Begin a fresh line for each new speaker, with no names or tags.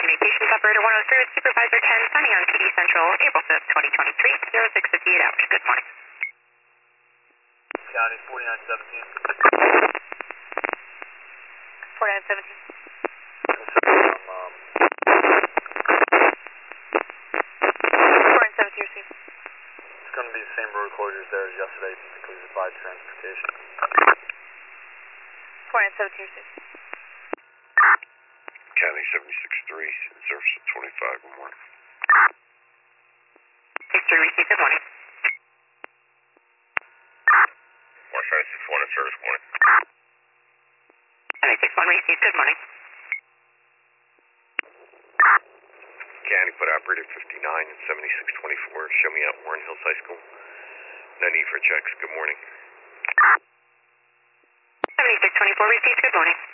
Communications Operator 103 with Supervisor 10, signing on PD Central, April 5th, 2023, 0658 hours. Good morning.
County 4917.
4917. 4917 received.
It's going to be the same road closures there as yesterday, completed by transportation.
4917 received.
County 76-3, service at 25, good morning.
63 received, good morning.
West County 61 in service, good morning.
County 61 received, good morning.
County put operator 59 and 7624, show me out Warren Hills High School. No need for checks, good morning.
7624 received, good morning.